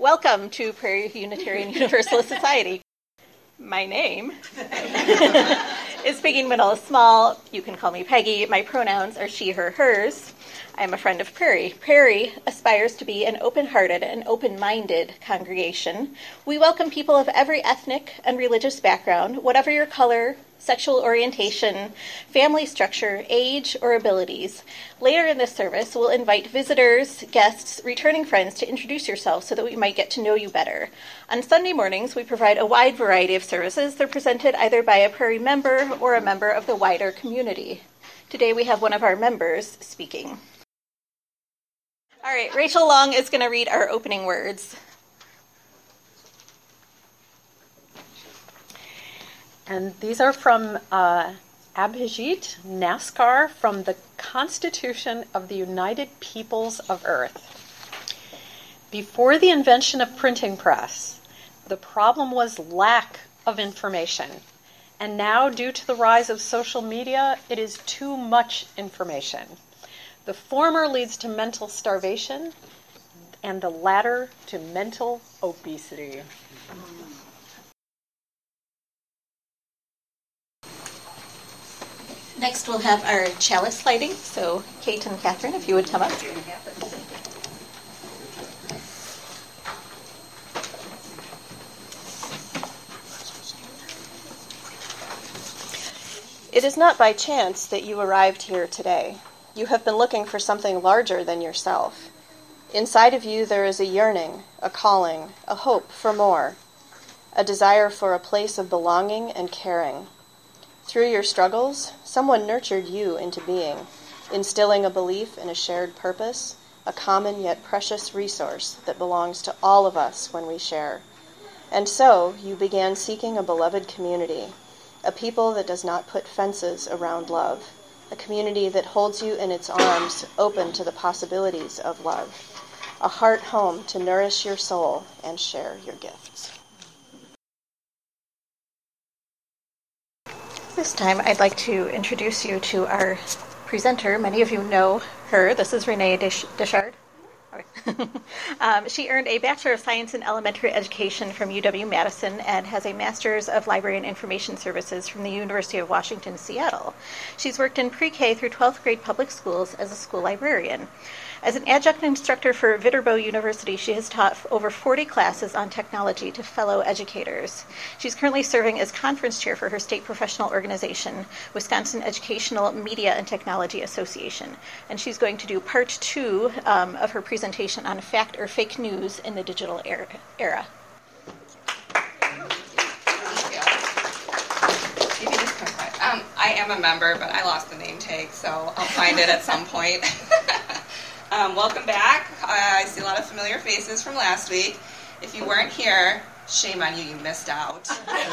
Welcome to Prairie Unitarian Universalist Society. My name is Peggy Middle Small. You can call me Peggy. My pronouns are she, her, hers. I'm a friend of Prairie. Prairie aspires to be an open-hearted and open-minded congregation. We welcome people of every ethnic and religious background, whatever your color, sexual orientation, family structure, age, or abilities. Later in this service, we'll invite visitors, guests, returning friends to introduce yourselves so that we might get to know you better. On Sunday mornings, we provide a wide variety of services. They're presented either by a Prairie member or a member of the wider community. Today, we have one of our members speaking. All right, Rachel Long is going to read our opening words. And these are from Abhijit Naskar from the Constitution of the United Peoples of Earth. Before the invention of printing press, the problem was lack of information. And now, due to the rise of social media, it is too much information. The former leads to mental starvation, and the latter to mental obesity. Next, we'll have our chalice lighting. So, Kate and Catherine, if you would come up. It is not by chance that you arrived here today. You have been looking for something larger than yourself. Inside of you there is a yearning, a calling, a hope for more, a desire for a place of belonging and caring. Through your struggles, someone nurtured you into being, instilling a belief in a shared purpose, a common yet precious resource that belongs to all of us when we share. And so you began seeking a beloved community, a people that does not put fences around love, a community that holds you in its arms, open to the possibilities of love, a heart home to nourish your soul and share your gifts. This time, I'd like to introduce you to our presenter. Many of you know her. This is Renee Deschard. She earned a Bachelor of Science in Elementary Education from UW-Madison and has a Master's of Library and Information Services from the University of Washington, Seattle. She's worked in pre-K through 12th grade public schools as a school librarian. As an adjunct instructor for Viterbo University, she has taught over 40 classes on technology to fellow educators. She's currently serving as conference chair for her state professional organization, Wisconsin Educational Media and Technology Association. And she's going to do part 2 of her presentation on fact or fake news in the digital era. I am a member, but I lost the name tag, so I'll find it at some point. Welcome back. I see a lot of familiar faces from last week. If you weren't here, shame on you, you missed out.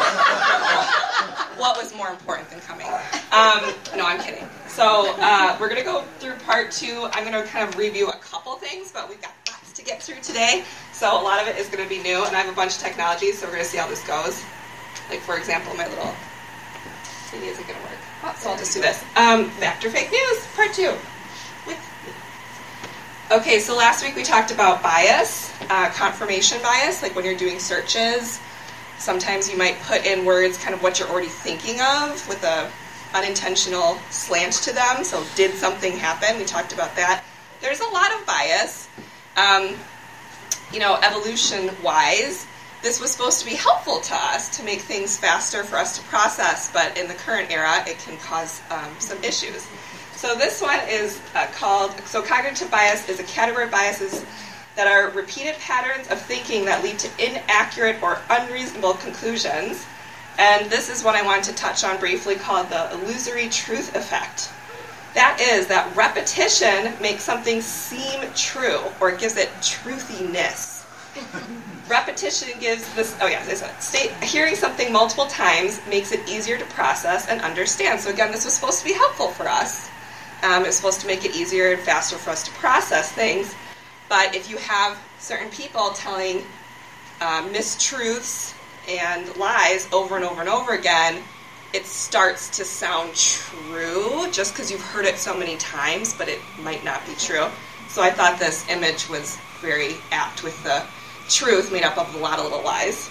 What was more important than coming? No, I'm kidding. So we're going to go through part 2. I'm going to kind of review a couple things, but we've got lots to get through today. So a lot of it is going to be new, and I have a bunch of technologies, so we're going to see how this goes. Like, for example, my little thingy isn't going to work. Oh, so I'll just do this. Fact or fake news, part 2. Okay, so last week we talked about bias, confirmation bias, like when you're doing searches. Sometimes you might put in words kind of what you're already thinking of with a unintentional slant to them. So did something happen? We talked about that. There's a lot of bias. Evolution-wise, this was supposed to be helpful to us to make things faster for us to process, but in the current era, it can cause some issues. So this one is cognitive bias is a category of biases that are repeated patterns of thinking that lead to inaccurate or unreasonable conclusions. And this is what I wanted to touch on briefly, called the illusory truth effect. That is that repetition makes something seem true, or it gives it truthiness. Repetition gives this, hearing something multiple times makes it easier to process and understand. So again, this was supposed to be helpful for us. It's supposed to make it easier and faster for us to process things. But if you have certain people telling mistruths and lies over and over and over again, it starts to sound true just because you've heard it so many times, but it might not be true. So I thought this image was very apt with the truth made up of a lot of little lies.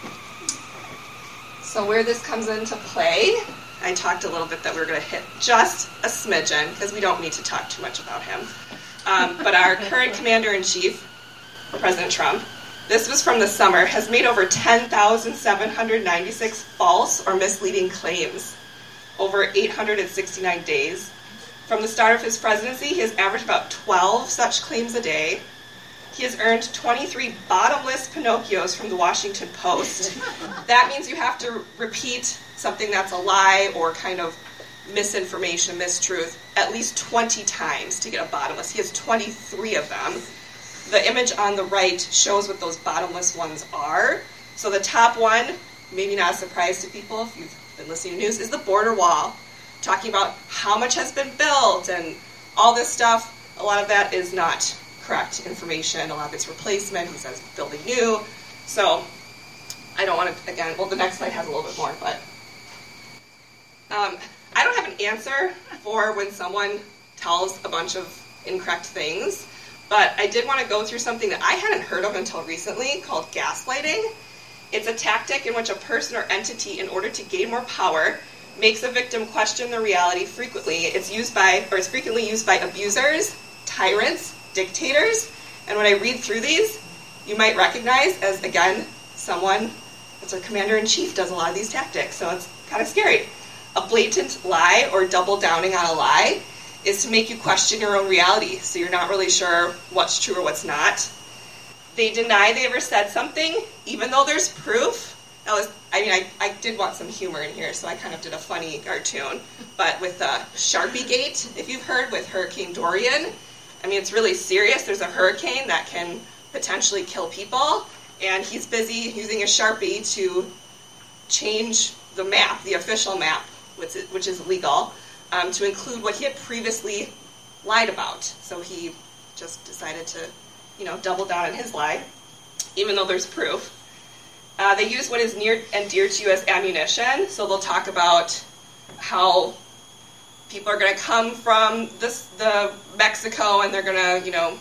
So where this comes into play, I talked a little bit that we were going to hit just a smidgen, because we don't need to talk too much about him. But our current commander-in-chief, President Trump, this was from the summer, has made over 10,796 false or misleading claims over 869 days. From the start of his presidency, he has averaged about 12 such claims a day. He has earned 23 bottomless Pinocchios from the Washington Post. That means you have to repeat something that's a lie or kind of misinformation, mistruth, at least 20 times to get a bottomless. He has 23 of them. The image on the right shows what those bottomless ones are. So the top one, maybe not a surprise to people if you've been listening to news, is the border wall, talking about how much has been built and all this stuff. A lot of that is not correct information. A lot of it's replacement. He says building new. So I don't want to, again, well, the next slide has a little bit more, but I don't have an answer for when someone tells a bunch of incorrect things. But I did want to go through something that I hadn't heard of until recently called gaslighting. It's a tactic in which a person or entity, in order to gain more power, makes a victim question the reality frequently. It's frequently used by abusers, tyrants, dictators. And when I read through these, you might recognize as, again, someone that's our commander-in-chief does a lot of these tactics. So it's kind of scary. A blatant lie or double downing on a lie is to make you question your own reality, so you're not really sure what's true or what's not. They deny they ever said something, even though there's proof. I did want some humor in here, so I kind of did a funny cartoon. But with Sharpie Gate, if you've heard, with Hurricane Dorian, it's really serious. There's a hurricane that can potentially kill people, and he's busy using a Sharpie to change the map, the official map, which is legal, to include what he had previously lied about. So he just decided to, double down on his lie, even though there's proof. They use what is near and dear to you as ammunition. So they'll talk about how people are going to come from the Mexico and they're going to,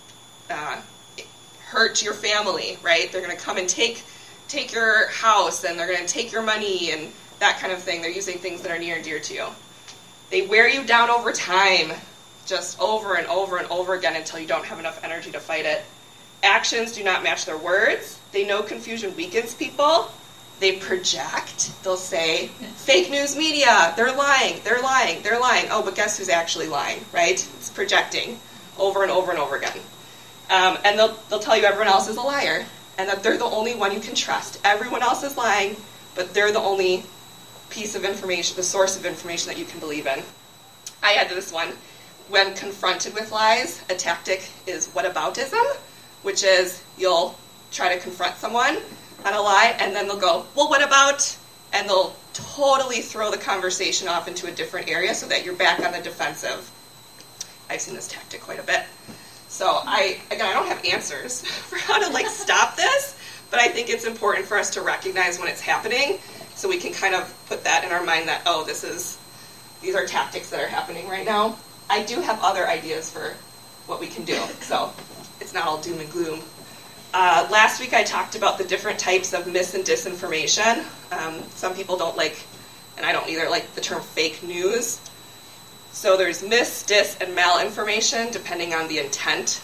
hurt your family, right? They're going to come and take your house, and they're going to take your money and that kind of thing. They're using things that are near and dear to you. They wear you down over time, just over and over and over again until you don't have enough energy to fight it. Actions do not match their words. They know confusion weakens people. They project. They'll say, fake news media, they're lying, they're lying, they're lying. Oh, but guess who's actually lying, right? It's projecting over and over and over again. And they'll tell you everyone else is a liar and that they're the only one you can trust. Everyone else is lying, but they're the only piece of information, the source of information that you can believe in. I added this one. When confronted with lies, a tactic is whataboutism, which is you'll try to confront someone on a lie, and then they'll go, well, what about? And they'll totally throw the conversation off into a different area so that you're back on the defensive. I've seen this tactic quite a bit. So I don't have answers for how to stop this, but I think it's important for us to recognize when it's happening so we can kind of put that in our mind that, oh, these are tactics that are happening right now. I do have other ideas for what we can do, so it's not all doom and gloom. Last week I talked about the different types of mis and disinformation. Some people don't like, and I don't either, like the term fake news. So there's mis, dis, and malinformation, depending on the intent.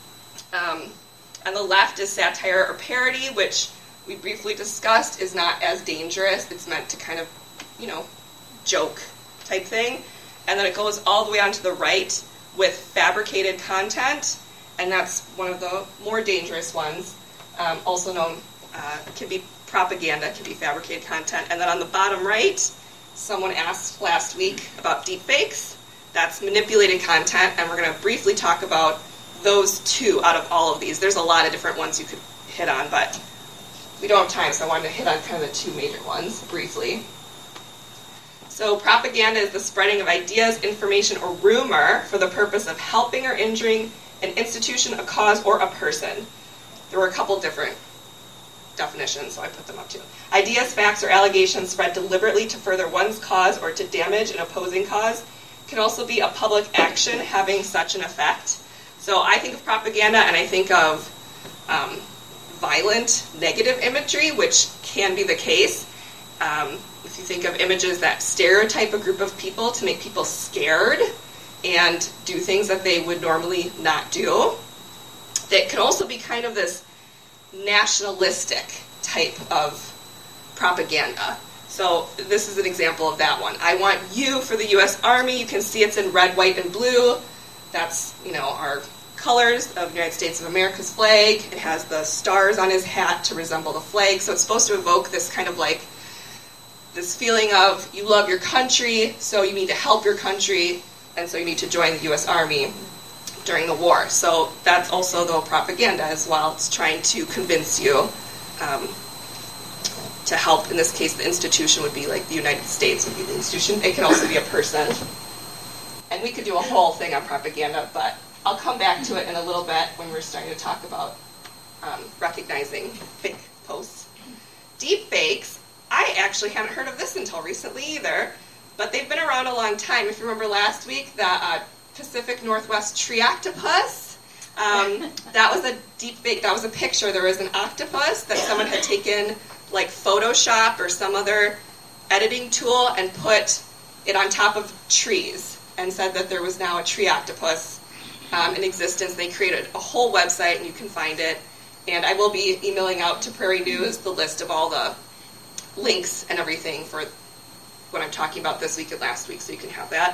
On the left is satire or parody, which we briefly discussed is not as dangerous. It's meant to kind of, joke type thing. And then it goes all the way on to the right with fabricated content, and that's one of the more dangerous ones, also known, can be propaganda, can be fabricated content. And then on the bottom right, someone asked last week about deepfakes. That's manipulated content, and we're going to briefly talk about those two out of all of these. There's a lot of different ones you could hit on, but we don't have time, so I wanted to hit on kind of the two major ones briefly. So propaganda is the spreading of ideas, information, or rumor for the purpose of helping or injuring an institution, a cause, or a person. There were a couple different definitions, so I put them up too. Ideas, facts, or allegations spread deliberately to further one's cause or to damage an opposing cause can also be a public action having such an effect. So I think of propaganda and I think of violent, negative imagery, which can be the case. If you think of images that stereotype a group of people to make people scared and do things that they would normally not do. It can also be kind of this nationalistic type of propaganda. So this is an example of that one. I want you for the U.S. Army. You can see it's in red, white, and blue. That's, our colors of the United States of America's flag. It has the stars on his hat to resemble the flag. So it's supposed to evoke this kind of like this feeling of you love your country, so you need to help your country, and so you need to join the U.S. Army during the war. So that's also the propaganda as well. It's trying to convince you to help. In this case, the institution would be like the United States would be the institution. It can also be a person. And we could do a whole thing on propaganda, but I'll come back to it in a little bit when we're starting to talk about recognizing fake posts. Deep fakes. I actually haven't heard of this until recently either, but they've been around a long time. If you remember last week, the Pacific Northwest tree octopus, that was a deep fake. That was a picture. There was an octopus that someone had taken like Photoshop or some other editing tool and put it on top of trees and said that there was now a tree octopus in existence. They created a whole website, and you can find it. And I will be emailing out to Prairie News the list of all the links and everything for what I'm talking about this week and last week, so you can have that.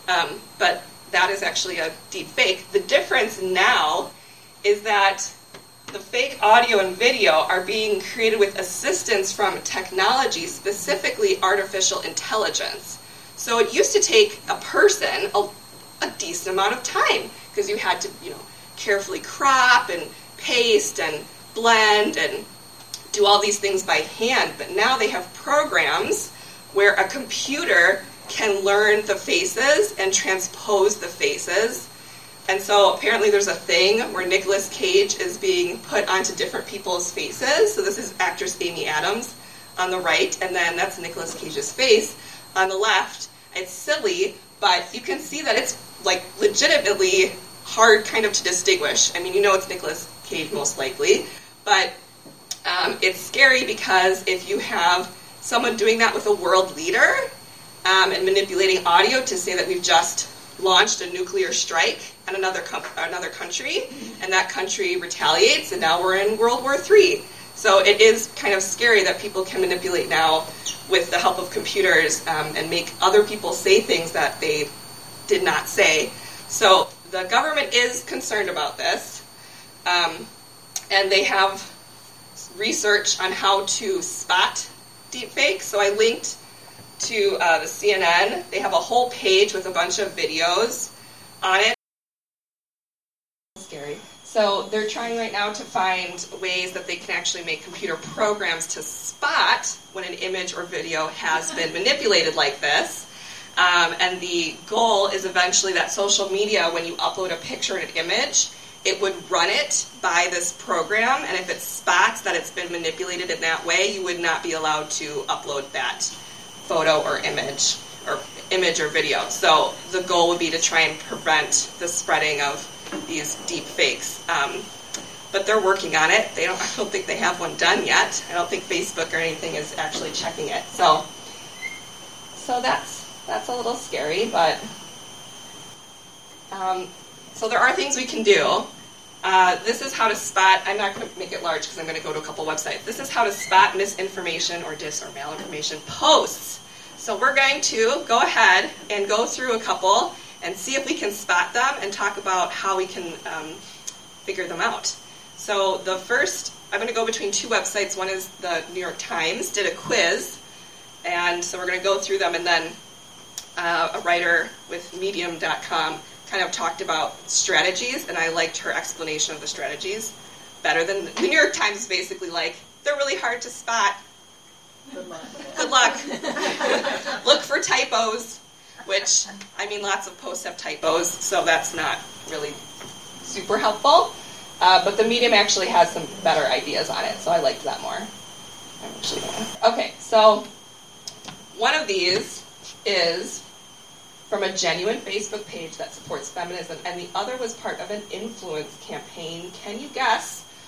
But that is actually a deep fake. The difference now is that the fake audio and video are being created with assistance from technology, specifically artificial intelligence. So it used to take a person a decent amount of time because you had to, carefully crop and paste and blend and do all these things by hand. But now they have programs where a computer can learn the faces and transpose the faces. And so apparently there's a thing where Nicolas Cage is being put onto different people's faces. So this is actress Amy Adams on the right, and then that's Nicolas Cage's face on the left. It's silly, but you can see that it's like legitimately hard kind of to distinguish. I mean, it's Nicolas Cage most likely, but it's scary because if you have someone doing that with a world leader and manipulating audio to say that we've just launched a nuclear strike at another country, and that country retaliates, and now we're in World War III. So it is kind of scary that people can manipulate now with the help of computers and make other people say things that they did not say. So the government is concerned about this, and they have research on how to spot deepfakes. So I linked to the CNN. They have a whole page with a bunch of videos on it. Scary. So they're trying right now to find ways that they can actually make computer programs to spot when an image or video has been manipulated like this. And the goal is eventually that social media, when you upload a picture and an image, it would run it by this program, and if it spots that it's been manipulated in that way, you would not be allowed to upload that photo or image or video. So the goal would be to try and prevent the spreading of these deep fakes. But they're working on it. I don't think they have one done yet. I don't think Facebook or anything is actually checking it. So that's a little scary, but so there are things we can do. This is how to spot, I'm not going to make it large because I'm going to go to a couple websites. This is how to spot misinformation or malinformation posts. So we're going to go ahead and go through a couple and see if we can spot them and talk about how we can figure them out. So the first, I'm going to go between two websites. One is the New York Times did a quiz, and so we're going to go through them, and then a writer with Medium.com kind of talked about strategies, and I liked her explanation of the strategies better than the New York Times. Basically, like, they're really hard to spot. Good luck. Look for typos, which, I mean, lots of posts have typos, so that's not really super helpful. But the Medium actually has some better ideas on it, so I liked that more. Okay, so one of these is from a genuine Facebook page that supports feminism, and the other was part of an influence campaign. Can you guess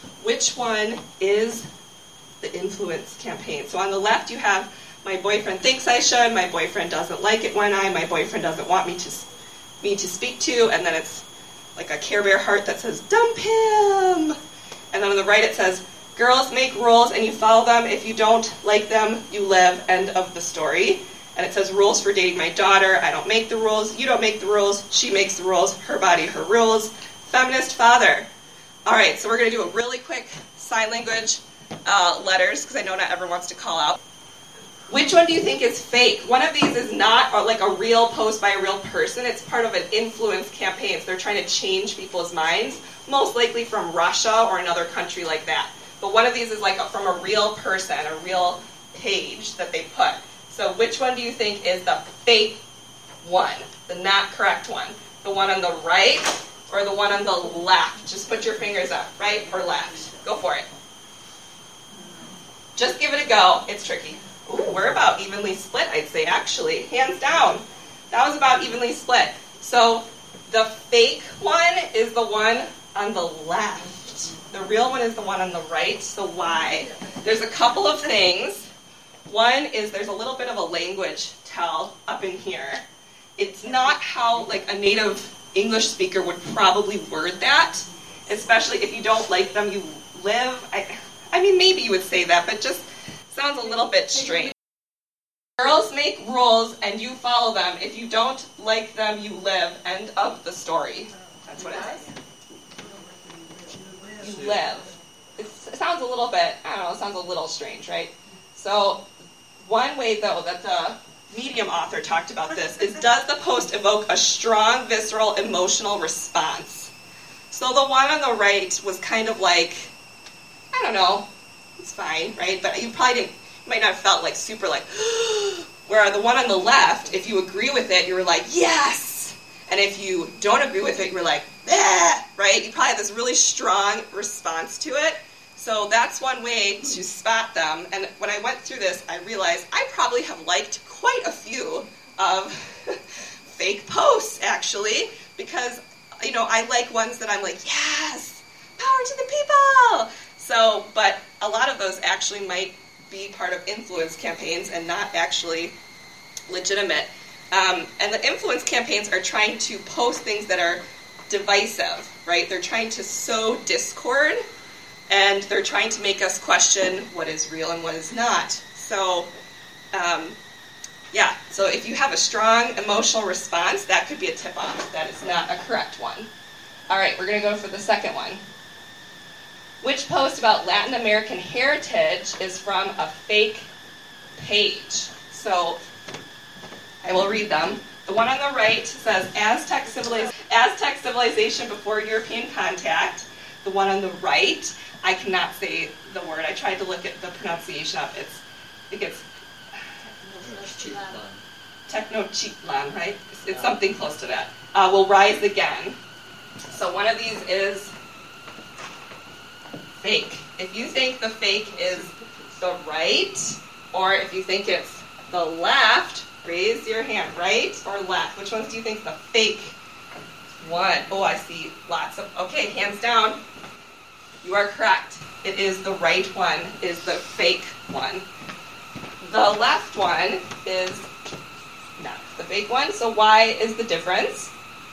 which one is the influence campaign? So on the left you have my boyfriend thinks I should, my boyfriend doesn't like it when my boyfriend doesn't want me to speak to, and then it's like a Care Bear heart that says, dump him! And then on the right it says, girls make rules and you follow them. If you don't like them, you live. End of the story. And it says, rules for dating my daughter. I don't make the rules. You don't make the rules. She makes the rules. Her body, her rules. Feminist father. All right, so we're going to do a really quick sign language letters, because I know not everyone wants to call out. Which one do you think is fake? One of these is not like a real post by a real person. It's part of an influence campaign. So they're trying to change people's minds, most likely from Russia or another country like that. But one of these is like from a real person, a real page that they put. So which one do you think is the fake one, the not correct one? The one on the right or the one on the left? Just put your fingers up, right or left. Go for it. Just give it a go. It's tricky. Ooh, we're about evenly split, I'd say, actually. Hands down. That was about evenly split. So the fake one is the one on the left. The real one is the one on the right. So why? There's a couple of things. One is there's a little bit of a language tell up in here. It's not how like a native English speaker would probably word that, especially if you don't like them, you live. I mean, maybe you would say that, but just sounds a little bit strange. Girls make rules and you follow them. If you don't like them, you live. End of the story. That's what it says. You live. It sounds a little bit, I don't know, it sounds a little strange, right? So one way, though, that the Medium author talked about this is, does the post evoke a strong, visceral, emotional response? So the one on the right was kind of like, I don't know, it's fine, right? But you probably might not have felt like super like, where the one on the left, if you agree with it, you were like, yes! And if you don't agree with it, you were like, eh! Right? You probably had this really strong response to it. So that's one way to spot them. And when I went through this, I realized I probably have liked quite a few of fake posts, actually, because, you know, I like ones that I'm like, yes! Power to the people! So, but a lot of those actually might be part of influence campaigns and not actually legitimate. And the influence campaigns are trying to post things that are divisive, right? They're trying to sow discord, and they're trying to make us question what is real and what is not. So, yeah, so if you have a strong emotional response, that could be a tip-off. That is not a correct one. All right, we're going to go for the second one. Which post about Latin American heritage is from a fake page? So I will read them. The one on the right says Aztec civilization before European contact. The one on the right, I cannot say the word. I tried to look at the pronunciation of it. I think it's Tenochtitlan, right? It's something close to that. Will rise again. So one of these is fake. If you think the fake is the right, or if you think it's the left, raise your hand. Right or left? Which ones do you think is the fake one? Oh, I see lots of, okay, hands down. You are correct. It is the right one, is the fake one. The left one is not the fake one, so why is the difference?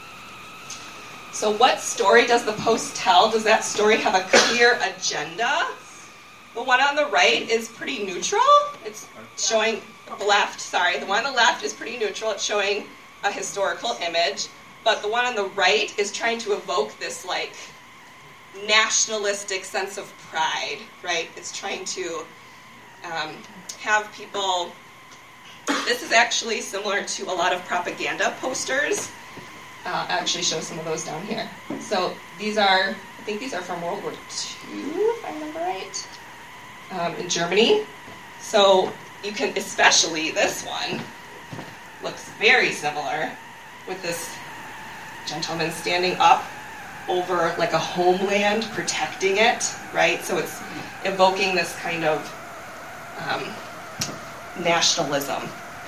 So what story does the post tell? Does that story have a clear agenda? The one on the right is pretty neutral. It's showing the one on the left is pretty neutral. It's showing a historical image. But the one on the right is trying to evoke this like nationalistic sense of pride, right? It's trying to have people, this is actually similar to a lot of propaganda posters. I'll actually show some of those down here. So these are, I think these are from World War II, if I remember right, in Germany. So you can, especially this one, looks very similar with this gentleman standing up over like a homeland, protecting it, right? So it's evoking this kind of nationalism.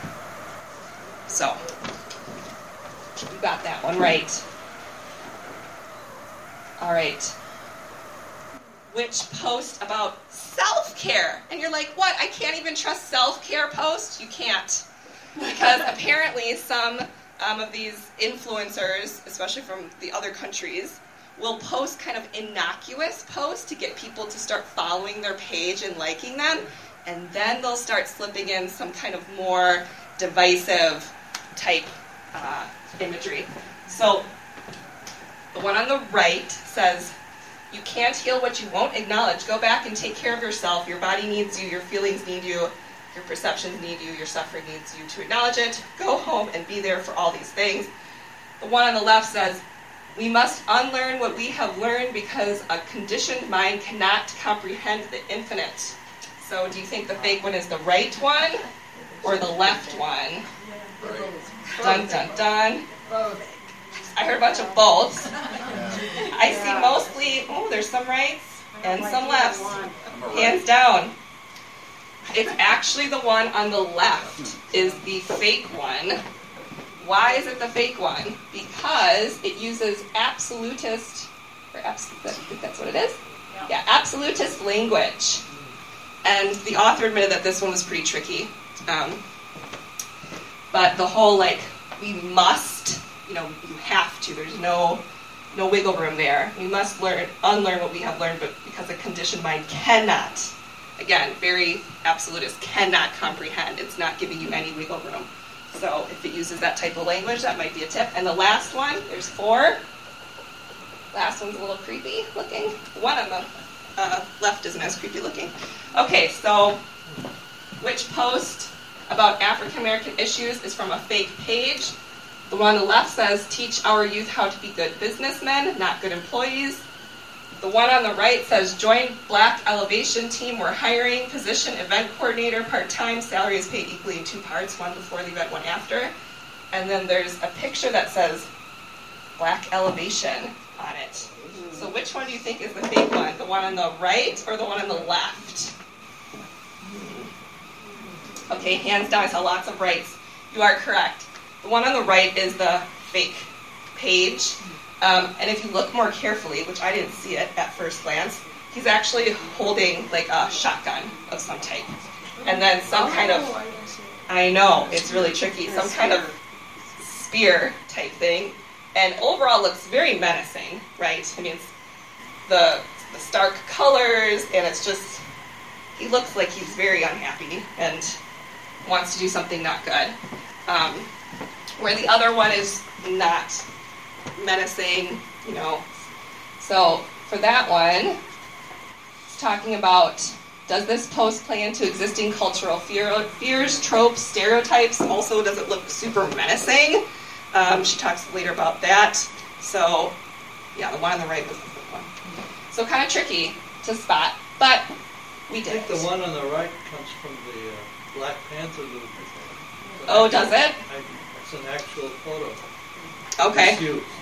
So you got that one right. All right. which post about self-care. And you're like, what? I can't even trust self-care posts? You can't. Because apparently some of these influencers, especially from the other countries, will post kind of innocuous posts to get people to start following their page and liking them. And then they'll start slipping in some kind of more divisive type imagery. So the one on the right says, you can't heal what you won't acknowledge. Go back and take care of yourself. Your body needs you. Your feelings need you. Your perceptions need you. Your suffering needs you to acknowledge it. Go home and be there for all these things. The one on the left says, we must unlearn what we have learned because a conditioned mind cannot comprehend the infinite. So do you think the fake one is the right one or the left one? Dun, dun, dun. I heard a bunch of both. I see mostly, there's some rights and some lefts. Hands down. It's actually the one on the left is the fake one. Why is it the fake one? Because it uses absolutist, I think that's what it is? Yeah, absolutist language. And the author admitted that this one was pretty tricky. But the whole, we must, you have to. There's no wiggle room there. We must unlearn what we have learned, but because a conditioned mind cannot, again, very absolutist, cannot comprehend. It's not giving you any wiggle room. So if it uses that type of language, that might be a tip. And the last one, there's 4. Last one's a little creepy looking. The one on the left isn't as creepy looking. Okay, so which post about African American issues is from a fake page? The one on the left says, teach our youth how to be good businessmen, not good employees. The one on the right says, join Black Elevation Team. We're hiring. Position, event coordinator, part-time. Salary is paid equally in 2 parts, one before the event, one after. And then there's a picture that says Black Elevation on it. So which one do you think is the fake one? The one on the right or the one on the left? Okay, hands down, I saw lots of rights. You are correct. The one on the right is the fake page. And if you look more carefully, which I didn't see it at first glance, he's actually holding a shotgun of some type. And then some kind of, I know, it's really tricky, some kind of spear type thing. And overall looks very menacing, right? I mean, it's the stark colors, and it's just, he looks like he's very unhappy and wants to do something not good. Where the other one is not menacing, So for that one, it's talking about, does this post play into existing cultural fears, tropes, stereotypes? Also, does it look super menacing? She talks later about that. So, yeah, the one on the right was the first one. So kind of tricky to spot, but we did. I think the one on the right comes from the Black Panther movement. Oh, does it? It's an actual photo. Okay. It's used.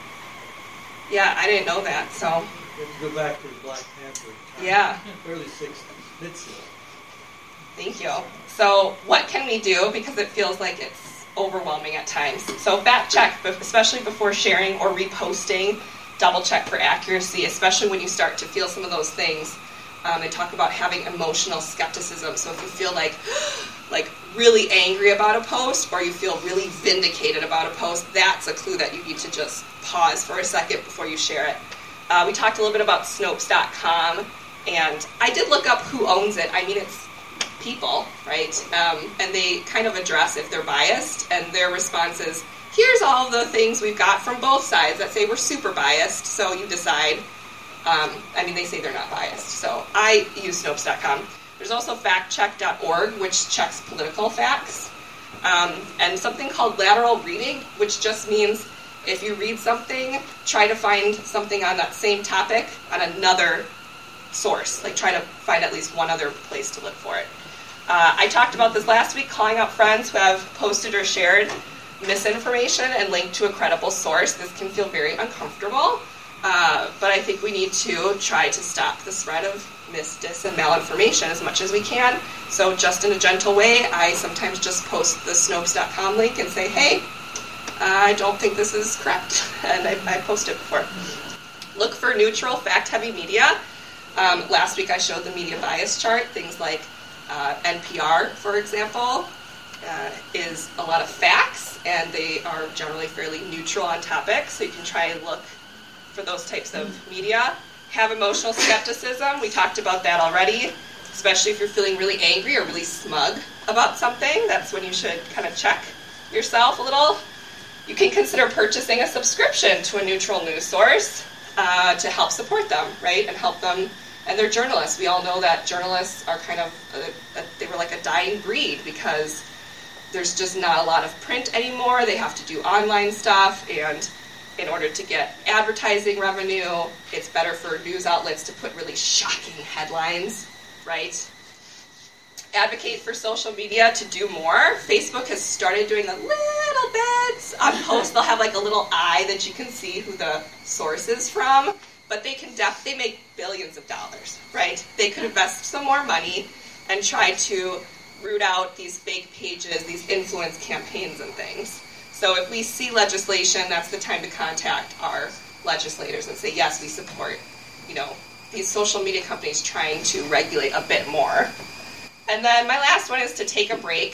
Yeah, I didn't know that, so. You have to go back to the Black Panther time. Yeah. Early 60s, mid-60s. Thank you. So what can we do? Because it feels like it's overwhelming at times. So fact check, especially before sharing or reposting. Double check for accuracy, especially when you start to feel some of those things. They talk about having emotional skepticism. So if you feel like really angry about a post, or you feel really vindicated about a post, that's a clue that you need to just pause for a second before you share it. We talked a little bit about Snopes.com, and I did look up who owns it. I mean, it's people, right? And they kind of address if they're biased, and their response is, here's all the things we've got from both sides that say we're super biased, so you decide. They say they're not biased, so I use Snopes.com. There's also factcheck.org, which checks political facts, and something called lateral reading, which just means if you read something, try to find something on that same topic on another source. Try to find at least one other place to look for it. I talked about this last week, calling out friends who have posted or shared misinformation and linked to a credible source. This can feel very uncomfortable, but I think we need to try to stop the spread of dis, and malinformation as much as we can. So just in a gentle way, I sometimes just post the Snopes.com link and say, hey, I don't think this is correct, and I post it before. Look for neutral, fact-heavy media. Last week I showed the media bias chart. Things like NPR, for example, is a lot of facts, and they are generally fairly neutral on topics, so you can try and look for those types of media. Have emotional skepticism. We talked about that already, especially if you're feeling really angry or really smug about something. That's when you should kind of check yourself a little. You can consider purchasing a subscription to a neutral news source to help support them, right, and help them. And they're journalists. We all know that journalists are kind of, they were like a dying breed because there's just not a lot of print anymore. They have to do online stuff, and in order to get advertising revenue, it's better for news outlets to put really shocking headlines, right? Advocate for social media to do more. Facebook has started doing a little bit on posts. They'll have like a little eye that you can see who the source is from, but they make billions of dollars, right? They could invest some more money and try to root out these fake pages, these influence campaigns and things. So if we see legislation, that's the time to contact our legislators and say, yes, we support, these social media companies trying to regulate a bit more. And then my last one is to take a break.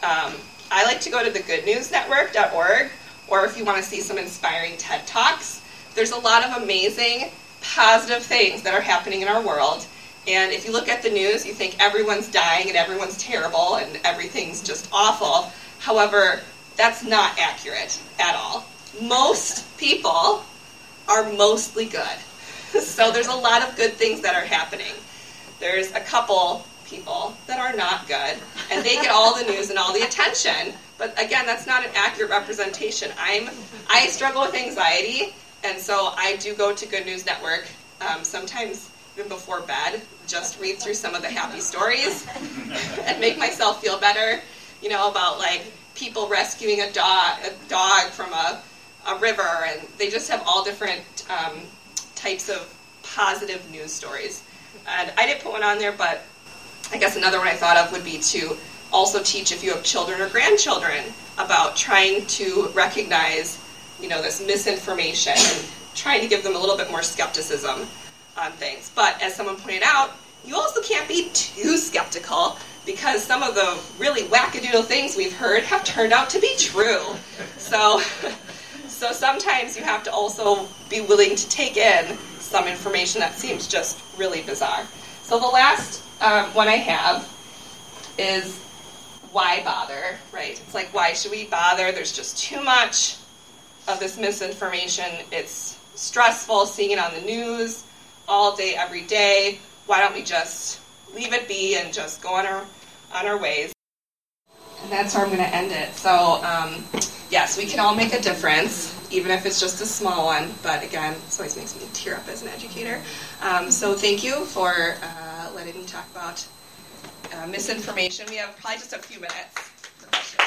I like to go to thegoodnewsnetwork.org, or if you want to see some inspiring TED Talks, there's a lot of amazing, positive things that are happening in our world. And if you look at the news, you think everyone's dying and everyone's terrible and everything's just awful. However, that's not accurate at all. Most people are mostly good. So there's a lot of good things that are happening. There's a couple people that are not good, and they get all the news and all the attention. But again, that's not an accurate representation. I struggle with anxiety, and so I do go to Good News Network, sometimes even before bed, just read through some of the happy stories and make myself feel better, about like people rescuing a dog from a river, and they just have all different types of positive news stories. And I didn't put one on there, but I guess another one I thought of would be to also teach, if you have children or grandchildren, about trying to recognize, this misinformation and trying to give them a little bit more skepticism on things. But as someone pointed out, you also can't be too skeptical, because some of the really wackadoodle things we've heard have turned out to be true. So sometimes you have to also be willing to take in some information that seems just really bizarre. So the last one I have is, why bother, right? It's like, why should we bother? There's just too much of this misinformation. It's stressful seeing it on the news all day, every day. Why don't we just leave it be and just go on our ways? And that's where I'm going to end it. So, yes, we can all make a difference, even if it's just a small one. But again, it always makes me tear up as an educator. So thank you for letting me talk about misinformation. We have probably just a few minutes for questions.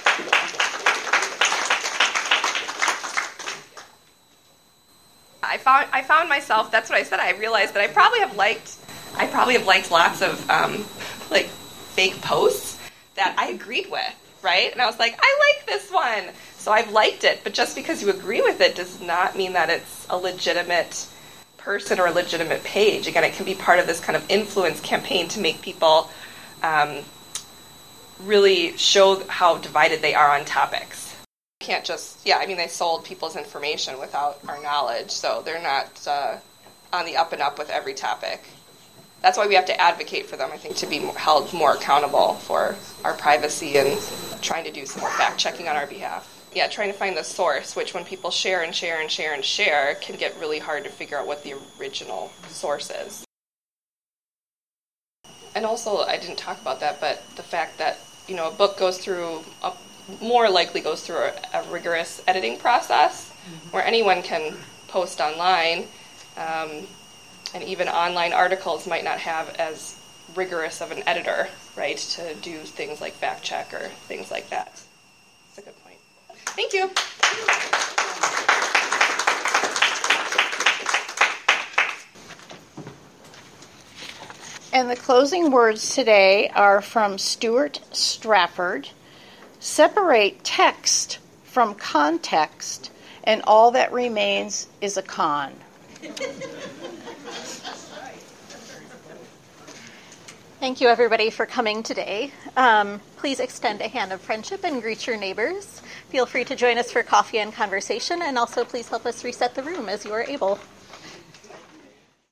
I found myself, that's what I said, I realized that I probably have liked lots of fake posts that I agreed with, right? And I was like, I like this one. So I've liked it, but just because you agree with it does not mean that it's a legitimate person or a legitimate page. Again, it can be part of this kind of influence campaign to make people really show how divided they are on topics. You can't just, they sold people's information without our knowledge, so they're not on the up and up with every topic. That's why we have to advocate for them, I think, to be held more accountable for our privacy and trying to do some more fact-checking on our behalf. Yeah, trying to find the source, which when people share and share and share and share, can get really hard to figure out what the original source is. And also, I didn't talk about that, but the fact that, a book more likely goes through a rigorous editing process, where anyone can post online, and even online articles might not have as rigorous of an editor, right, to do things like fact check or things like that. That's a good point. Thank you. And the closing words today are from Stuart Strafford. Separate text from context, and all that remains is a con. Thank you, everybody, for coming today. Please extend a hand of friendship and greet your neighbors. Feel free to join us for coffee and conversation, and also please help us reset the room as you are able.